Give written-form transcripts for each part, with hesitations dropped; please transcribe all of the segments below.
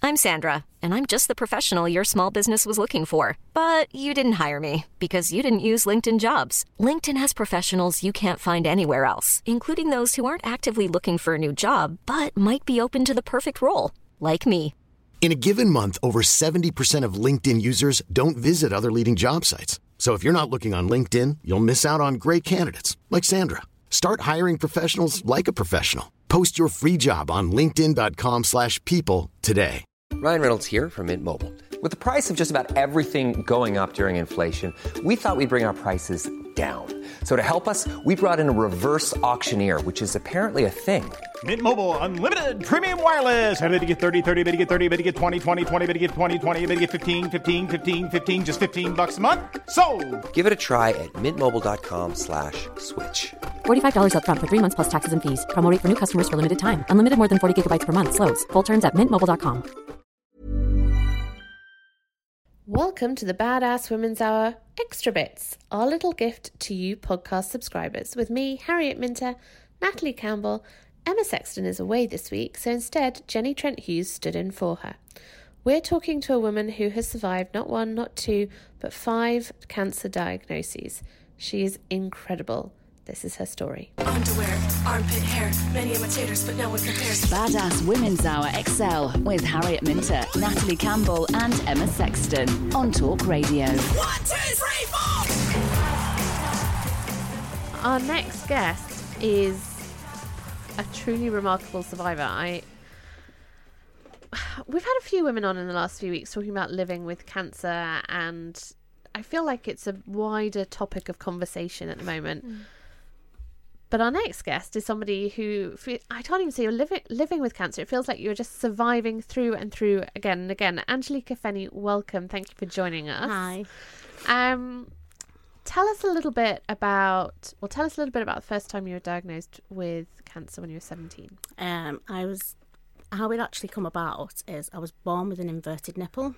I'm Sandra, and I'm just the professional your small business was looking for. But you didn't hire me because you didn't use LinkedIn Jobs. LinkedIn has professionals you can't find anywhere else, including those who aren't actively looking for a new job, but might be open to the perfect role, like me. In a given month, over 70% of LinkedIn users don't visit other leading job sites. So if you're not looking on LinkedIn, you'll miss out on great candidates like Sandra. Start hiring professionals like a professional. Post your free job on linkedin.com/people today. Ryan Reynolds here from Mint Mobile. With the price of just about everything going up during inflation, we thought we'd bring our prices down. So to help us, we brought in a reverse auctioneer, which is apparently a thing. Mint Mobile Unlimited Premium Wireless. How to get 30, 30, bit to get 30, bit to get 20, 20, 20, bit to get 20, 20, bit to get 15, 15, 15, 15, just $15 a month? Sold! Give it a try at mintmobile.com/switch. $45 up front for 3 months plus taxes and fees. Promo rate for new customers for limited time. Unlimited more than 40 gigabytes per month. Slows full terms at mintmobile.com. Welcome to the Badass Women's Hour Extra Bits, our little gift to you podcast subscribers. With me, Harriet Minter, Natalie Campbell. Emma Sexton is away this week, so instead Jenny Trent Hughes stood in for her. We're talking to a woman who has survived not one, not two, but 5 cancer diagnoses. She is incredible. This is her story. Underwear, armpit hair, many imitators, but no one compares. Badass Women's Hour XL with Harriet Minter, Natalie Campbell and Emma Sexton on Talk Radio. 1, 2, 3, 4! Our next guest is a truly remarkable survivor. We've had a few women on in the last few weeks talking about living with cancer, and I feel like it's a wider topic of conversation at the moment. But our next guest is somebody who, I can't even say you're living with cancer. It feels like you're just surviving through and through again and again. Angelica Fenny, welcome. Thank you for joining us. Hi. Tell us a little bit about the first time you were diagnosed with cancer when you were 17. How it actually come about is I was born with an inverted nipple.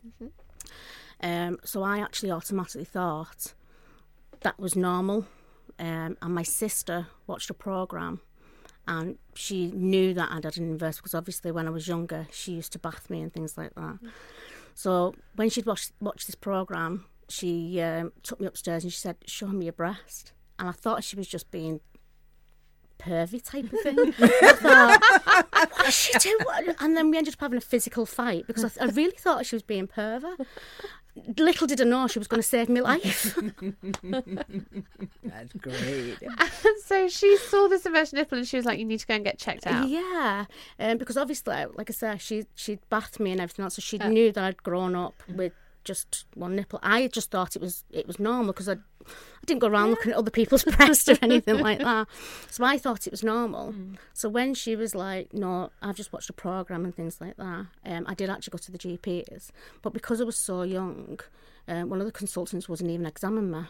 So I actually automatically thought that was normal. And my sister watched a programme and she knew that I'd had an inverted, because obviously when I was younger she used to bath me and things like that. So when she'd watched this programme, she took me upstairs and she said, "Show me your breast." And I thought she was just being pervy type of thing. I thought, what is she doing? And then we ended up having a physical fight because I really thought she was being pervy. Little did I know she was going to save my life. That's great. So she saw this inverted nipple and she was like, "You need to go and get checked out." Yeah, because obviously, like I said, she'd bathed me and everything else, so she knew that I'd grown up with just one nipple. I just thought it was normal because I didn't go around looking at other people's breasts or anything like that. So I thought it was normal. So when she was like, "No, I've just watched a programme and things like that," I did actually go to the GPs. But because I was so young, one of the consultants wasn't even examining me.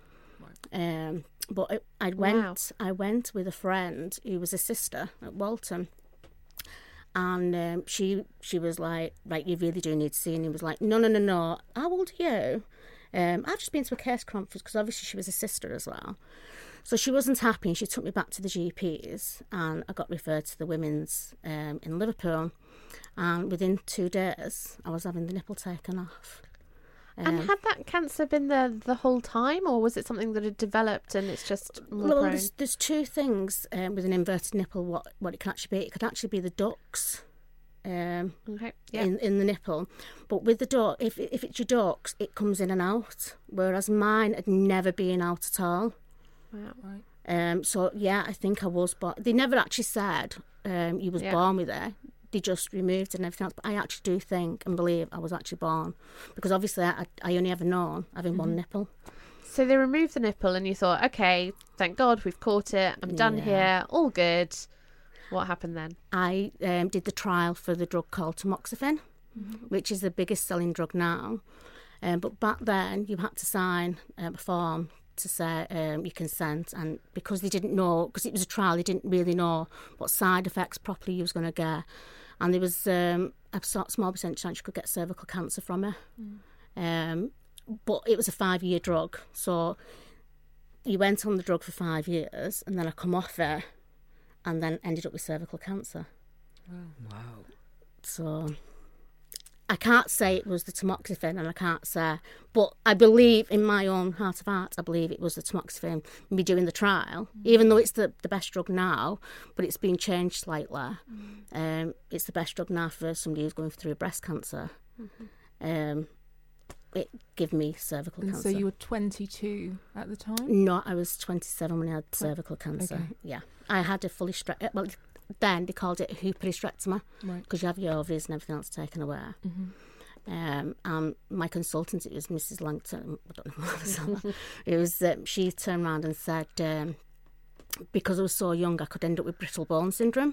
But I went with a friend who was a sister at Walton. And she was like, "Right, you really do need to see." And he was like, No. How old are you? I've just been to a case conference, because obviously she was a sister as well. So she wasn't happy and she took me back to the GPs and I got referred to the women's in Liverpool. And within 2 days, I was having the nipple taken off. And had that cancer been there the whole time, or was it something that had developed and it's just more prone? There's 2 things with an inverted nipple, what it can actually be. It could actually be the ducts in the nipple. But with the duct, if it's your ducts, it comes in and out, whereas mine had never been out at all. Wow. Right. So, yeah, I think I was born. They never actually said you was born with it. They just removed it and everything else. But I actually do think and believe I was actually born, because obviously I only ever known having one nipple. So they removed the nipple and you thought, okay, thank God we've caught it. I'm done here. All good. What happened then? I did the trial for the drug called tamoxifen, which is the biggest selling drug now. But back then you had to sign a form to say your consent, and because they didn't know, because it was a trial, they didn't really know what side effects properly you was going to get, and there was a small percentage chance you could get cervical cancer from it. But it was a 5-year drug, so you went on the drug for 5 years, and then I come off it, and then ended up with cervical cancer. Wow. So I can't say it was the tamoxifen, and I can't say, but I believe in my own heart of hearts, I believe it was the tamoxifen. Me doing the trial, even though it's the best drug now, but it's been changed slightly. It's the best drug now for somebody who's going through breast cancer. It gave me cervical cancer. So you were 22 at the time? No, I was 27 when I had cervical cancer. Okay. Yeah, I had a fully well, then they called it a hysterectomy, because you have your ovaries and everything else taken away. My consultant, it was Mrs. Langton, I don't know what it was. It was she turned around and said, because I was so young, I could end up with brittle bone syndrome.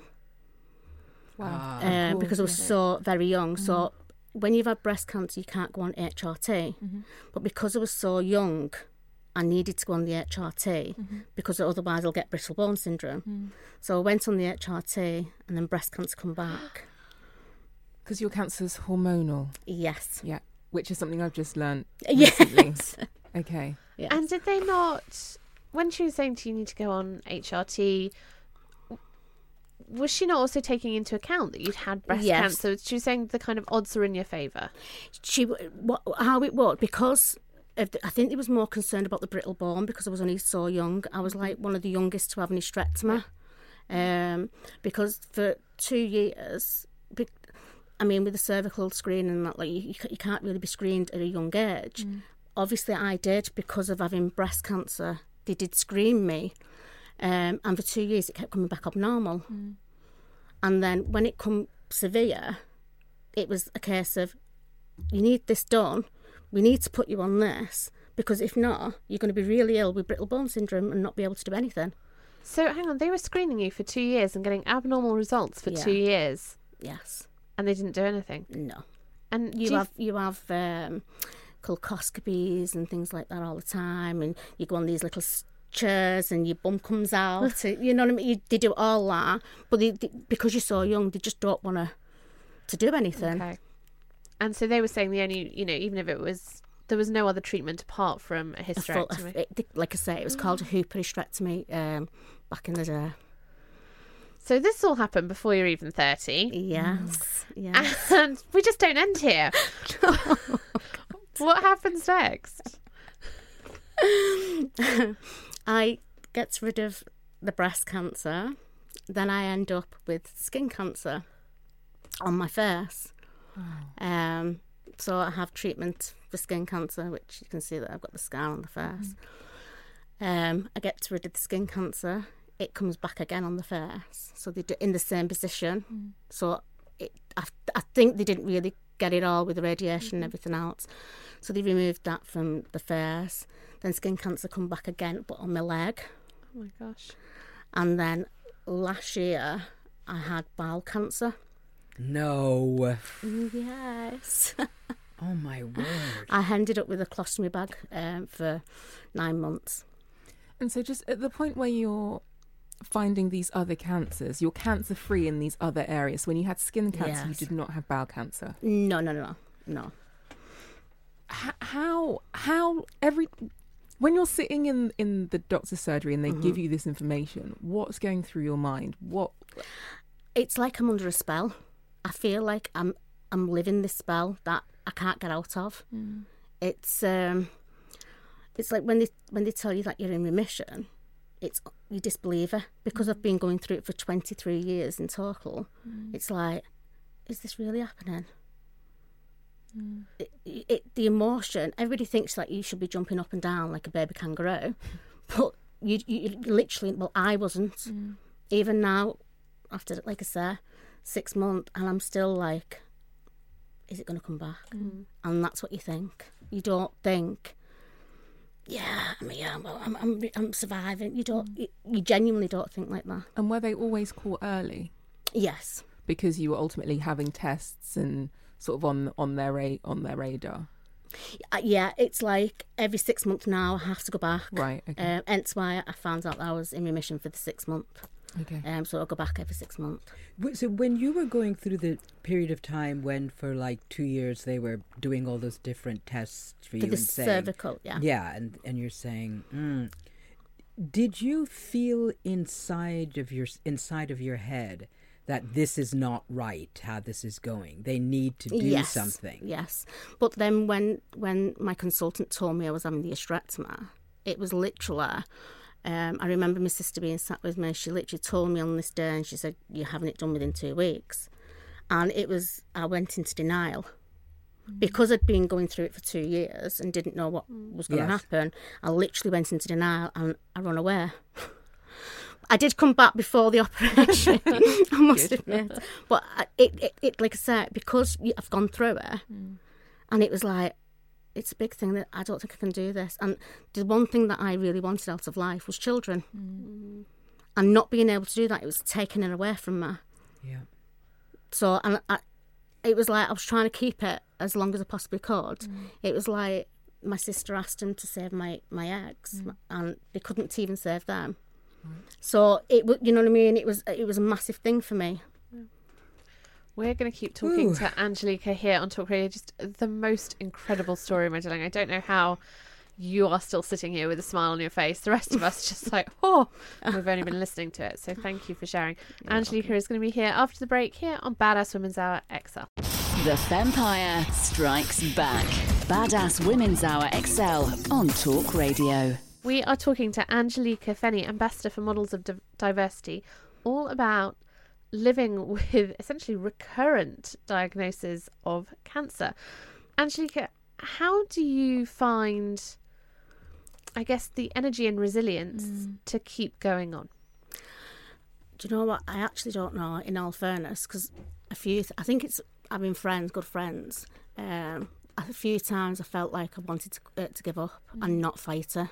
Wow. Because I was so very young. So when you've had breast cancer, you can't go on HRT. But because I was so young, I needed to go on the HRT because otherwise I'll get brittle bone syndrome. So I went on the HRT, and then breast cancer come back. Because your cancer's hormonal? Yes. Yeah, which is something I've just learned recently. Yes. Okay. Yes. And did they not, when she was saying to you need to go on HRT, was she not also taking into account that you'd had breast cancer? She was saying the kind of odds are in your favour. How it worked, because I think they was more concerned about the brittle bone because I was only so young. I was like one of the youngest to have an hysterectomy. Because for 2 years, I mean, with the cervical screening and that, like you can't really be screened at a young age. Obviously, I did because of having breast cancer. They did screen me, and for 2 years it kept coming back abnormal. And then when it come severe, it was a case of, you need this done. We need to put you on this, because if not, you're going to be really ill with brittle bone syndrome and not be able to do anything. So hang on, they were screening you for 2 years and getting abnormal results for 2 years. Yes. And they didn't do anything? No. And you have colposcopies and things like that all the time, and you go on these little chairs and your bum comes out. You know what I mean? They do all that, but because you're so young, they just don't want to do anything. Okay. And so they were saying the only, even if it was, there was no other treatment apart from a hysterectomy. Like I say, it was called a hysterectomy back in the day. So this all happened before you're even 30. Yes. Yes. And we just don't end here. What happens next? I get rid of the breast cancer. Then I end up with skin cancer on my face. So I have treatment for skin cancer, which you can see that I've got the scar on the face. I get rid of the skin cancer. It comes back again on the face. So they do in the same position. So I think they didn't really get it all with the radiation and everything else. So they removed that from the face. Then skin cancer come back again, but on my leg. Oh my gosh. And then last year I had bowel cancer. No. Yes. Oh my word. I ended up with a colostomy bag for 9 months. And so just at the point where you're finding these other cancers, you're cancer free in these other areas. When you had skin cancer, you did not have bowel cancer. No. When you're sitting in the doctor's surgery and they give you this information, what's going through your mind? It's like I'm under a spell. I feel like I'm living this spell that I can't get out of. It's like when they tell you that you're in remission, you disbelieve it, because I've been going through it for 23 years in total. It's like, is this really happening? The emotion, everybody thinks that you should be jumping up and down like a baby kangaroo, but you literally, well, I wasn't. Even now, after, like I say, 6 months, and I'm still like, is it going to come back? And that's what you think. You don't think, I'm surviving. You genuinely don't think like that. And were they always caught early? Yes. Because you were ultimately having tests and sort of on their radar. Yeah, it's like every 6 months now I have to go back. Right. Okay. Hence why I found out that I was in remission for the 6 month. Okay. So I'll go back every 6 months. So when you were going through the period of time when for like 2 years they were doing all those different tests for you the and saying, cervical, yeah, and you're saying, did you feel inside of your head that this is not right, how this is going. They need to do something. Yes. But then when my consultant told me I was having the hysterectomy, it was literally, I remember my sister being sat with me. She literally told me on this day, and she said, "You're having it done within 2 weeks." And I went into denial. Because I'd been going through it for 2 years and didn't know what was going to happen. I literally went into denial and I ran away. I did come back before the operation, I must admit. But it, like I said, because I've gone through it, and it was like, it's a big thing that I don't think I can do this. And the one thing that I really wanted out of life was children. And not being able to do that, it was taking it away from me. Yeah. So, and it was like I was trying to keep it as long as I possibly could. It was like my sister asked him to save my eggs, and they couldn't even save them. So you know what I mean? It was a massive thing for me. We're going to keep talking to Angelica here on Talk Radio. Just the most incredible story, my darling. I don't know how you are still sitting here with a smile on your face. The rest of us just like, we've only been listening to it. So thank you for sharing. Angelica is going to be here after the break here on Badass Women's Hour XL. The Fempire strikes back. Badass Women's Hour XL on Talk Radio. We are talking to Angelica Fenny, Ambassador for Models of Diversity, all about living with essentially recurrent diagnosis of cancer. Angelica, how do you find, I guess, the energy and resilience to keep going on? Do you know what? I actually don't know, in all fairness, because I think it's having friends, good friends. A few times I felt like I wanted to give up and not fight her.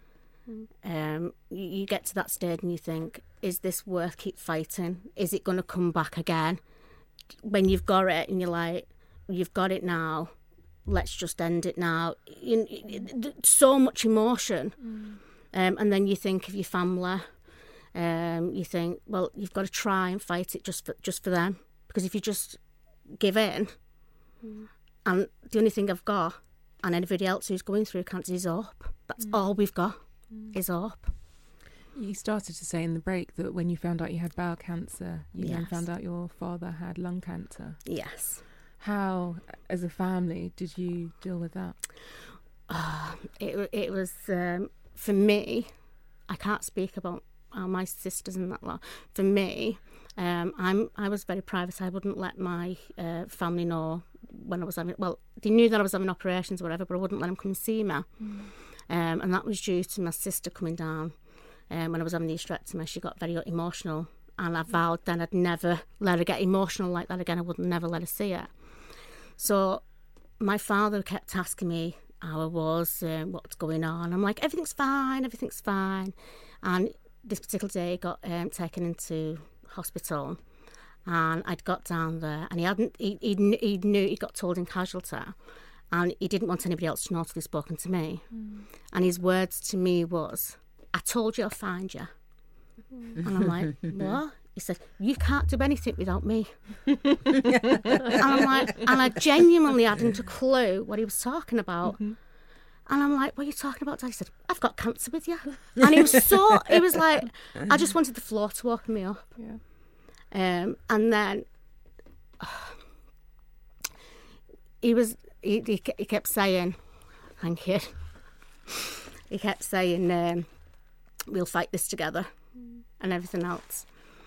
You get to that stage and you think, is this worth keep fighting? Is it going to come back again? When you've got it and you're like, you've got it now, let's just end it now. So much emotion. And then you think of your family. You think, well, you've got to try and fight it just for them. Because if you just give in, and the only thing I've got, and anybody else who's going through cancer, is hope. That's all we've got. Is up. You started to say in the break that when you found out you had bowel cancer, you then found out your father had lung cancer. Yes. How, as a family, did you deal with that? It was, for me, I can't speak about my sisters and that lot. For me, I was very private. I wouldn't let my family know when I was having, well, they knew that I was having operations or whatever, but I wouldn't let them come and see me. And that was due to my sister coming down when I was having the hysterectomy. She got very emotional, and I vowed then I'd never let her get emotional like that again. I would never let her see it. So my father kept asking me how I was, what's going on. I'm like, everything's fine. And this particular day he got taken into hospital, and I'd got down there, and he knew, he got told in casualty. And he didn't want anybody else to know till he'd spoken to me. And his words to me was, "I told you I'll find you." And I'm like, what? He said, "You can't do anything without me." And I'm like, and I genuinely hadn't a clue what he was talking about. And I'm like, "What are you talking about, Dad?" He said, "I've got cancer with you." And he was like, I just wanted the floor to open me up. And then he kept saying, "Thank you." He kept saying, "We'll fight this together," and everything else.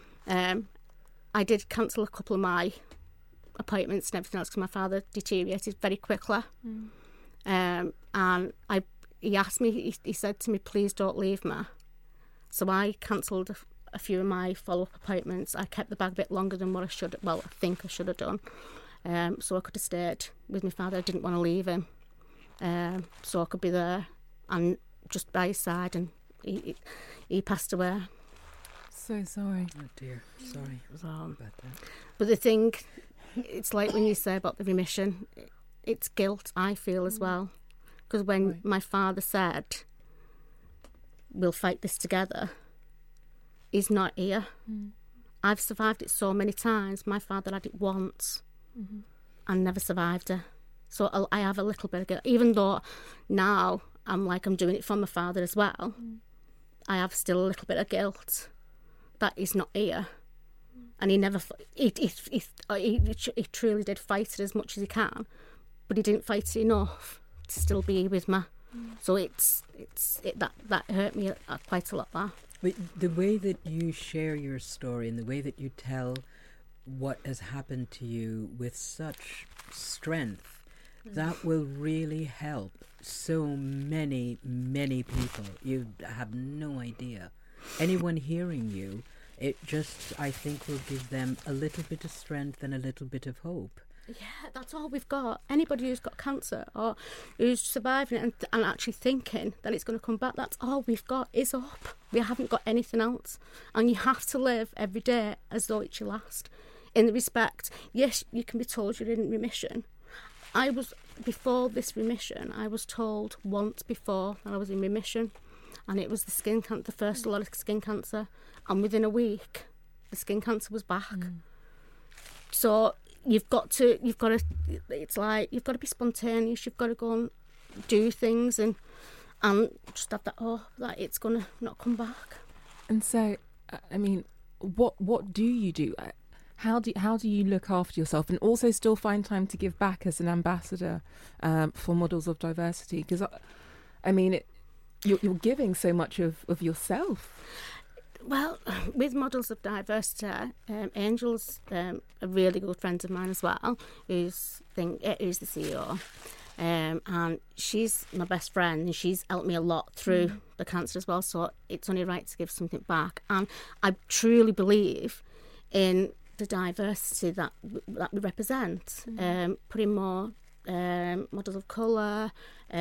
I did cancel a couple of my appointments and everything else because my father deteriorated very quickly. And he asked me, he said to me, "Please don't leave me." So I cancelled a few of my follow-up appointments. I kept the bag a bit longer than what I think I should have done. So I could have stayed with my father. I didn't want to leave him. So I could be there and just by his side, and he passed away. So sorry. Oh dear, sorry about that. But the thing, it's like when you say about the remission, it's guilt, I feel, as well. Because when my father said, "We'll fight this together," he's not here. I've survived it so many times. My father had it once and never survived it. So I have a little bit of guilt. Even though now I'm doing it for my father as well, I have still a little bit of guilt that he's not here. And he never, he truly did fight it as much as he can, but he didn't fight it enough to still be with me. So that hurt me quite a lot. That. But the way that you share your story and the way that you tell what has happened to you with such strength, that will really help so many, many people. You have no idea. Anyone hearing you, it just, I think, will give them a little bit of strength and a little bit of hope. Yeah, that's all we've got. Anybody who's got cancer or who's surviving it and actually thinking that it's going to come back, that's all we've got is hope. We haven't got anything else. And you have to live every day as though it's your last. In the respect, yes, you can be told you're in remission. Before this remission, I was told once before that I was in remission. And it was the first lot of skin cancer. And within a week, the skin cancer was back. So you've got to it's like you've got to be spontaneous. You've got to go and do things and just have that hope that it's going to not come back. And so, I mean, what do you do? How do you look after yourself and also still find time to give back as an ambassador for Models of Diversity? Because I mean, you're giving so much of yourself. Well, with Models of Diversity, Angel's a really good friend of mine as well, who's the CEO. And she's my best friend, and she's helped me a lot through the cancer as well, so it's only right to give something back. And I truly believe in the diversity that we represent, putting more models of colour,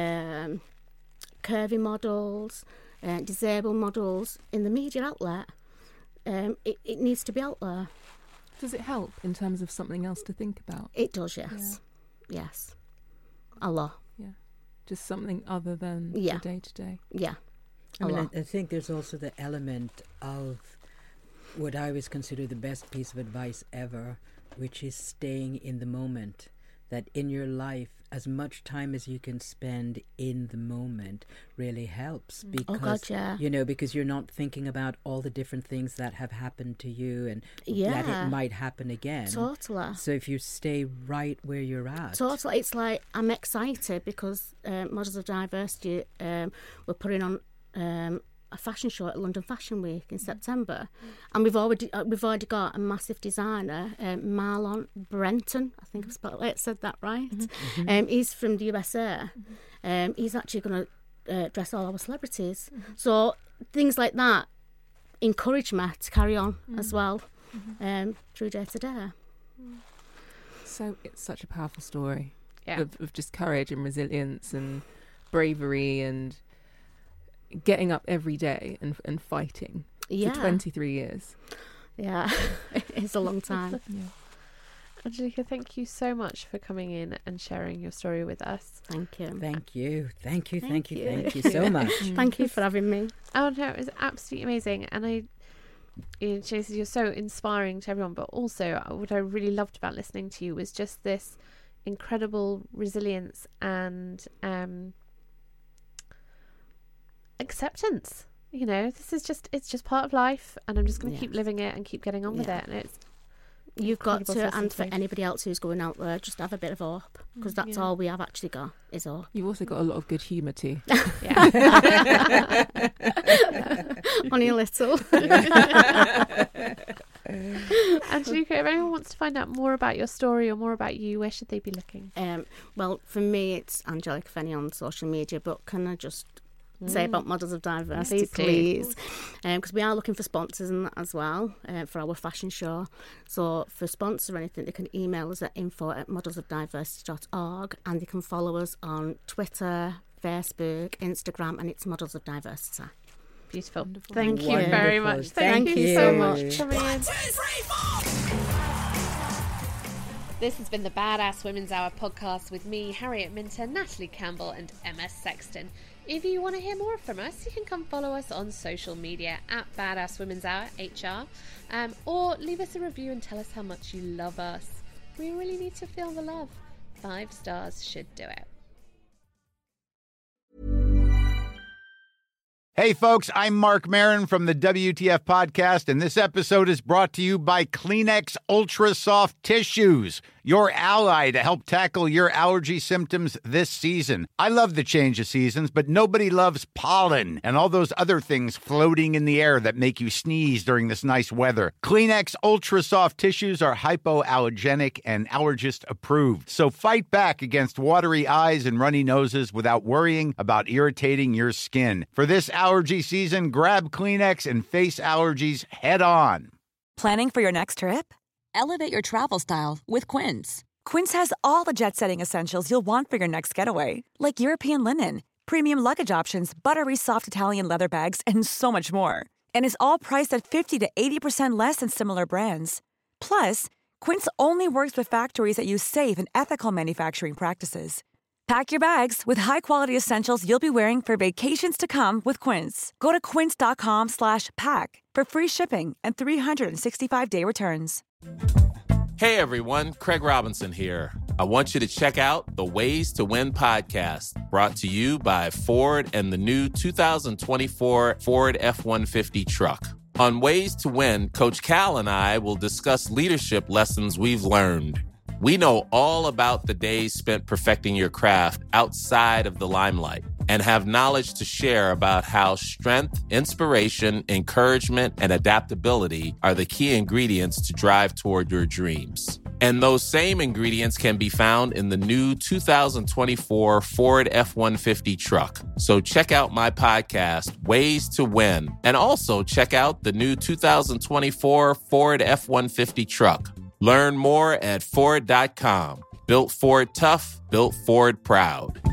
curvy models, disabled models in the media outlet. It needs to be out there. Does it help in terms of something else to think about? It does, yes. Yeah. Yes. A lot. Yeah. Just something other than the day-to-day. Yeah. I think there's also the element of what I always consider the best piece of advice ever, which is staying in the moment. That in your life, as much time as you can spend in the moment really helps, because because you're not thinking about all the different things that have happened to you and that it might happen again. Totally. So if you stay right where you're at. Totally. It's like I'm excited because Models of Diversity we're putting on a fashion show at London Fashion Week in September, and we've already got a massive designer, Marlon Brenton. I think I've said that right. He's from the USA. He's actually going to dress all our celebrities. So things like that encourage me to carry on as well through day to day. So it's such a powerful story of just courage and resilience and bravery and getting up every day and fighting for 23 years. Yeah, it's a long time. Angelica, thank you so much for coming in and sharing your story with us. Thank you. Thank you so much. Thank you for having me. Oh no, it was absolutely amazing. And Jason, you're so inspiring to everyone, but also what I really loved about listening to you was just this incredible resilience and acceptance. It's just part of life, and I'm just going to keep living it and keep getting on with it. And you've got to, and for anybody else who's going out there, just have a bit of hope, because that's all we have actually got is hope. You've also got a lot of good humour too. Only a little. Angelica, if anyone wants to find out more about your story or more about you, where should they be looking? Well, for me, it's Angelica Fenny on social media, but can I just say about Models of Diversity, please? Because we are looking for sponsors and that as well for our fashion show. So for sponsors or anything, they can email us at info@modelsofdiversity.org, and they can follow us on Twitter, Facebook, Instagram, and it's Models of Diversity. Beautiful. Wonderful. Thank you very much. Thank you so much for coming in. This has been the Badass Women's Hour podcast with me, Harriet Minter, Natalie Campbell and Emma Sexton. If you want to hear more from us, you can come follow us on social media at Badass Women's Hour HR, or leave us a review and tell us how much you love us. We really need to feel the love. 5 stars should do it. Hey, folks, I'm Mark Maron from the WTF Podcast, and this episode is brought to you by Kleenex Ultra Soft Tissues, your ally to help tackle your allergy symptoms this season. I love the change of seasons, but nobody loves pollen and all those other things floating in the air that make you sneeze during this nice weather. Kleenex Ultra Soft Tissues are hypoallergenic and allergist approved, so fight back against watery eyes and runny noses without worrying about irritating your skin. For this allergy season, grab Kleenex and face allergies head on. Planning for your next trip? Elevate your travel style with Quince. Quince has all the jet-setting essentials you'll want for your next getaway, like European linen, premium luggage options, buttery soft Italian leather bags, and so much more. And is all priced at 50 to 80% less than similar brands. Plus, Quince only works with factories that use safe and ethical manufacturing practices. Pack your bags with high-quality essentials you'll be wearing for vacations to come with Quince. Go to quince.com/pack for free shipping and 365-day returns. Hey everyone, Craig Robinson here. I want you to check out the Ways to Win podcast, brought to you by Ford and the new 2024 Ford F-150 truck. On Ways to Win, Coach Cal and I will discuss leadership lessons we've learned. We know all about the days spent perfecting your craft outside of the limelight and have knowledge to share about how strength, inspiration, encouragement, and adaptability are the key ingredients to drive toward your dreams. And those same ingredients can be found in the new 2024 Ford F-150 truck. So check out my podcast, Ways to Win, and also check out the new 2024 Ford F-150 truck. Learn more at Ford.com. Built Ford tough, built Ford proud.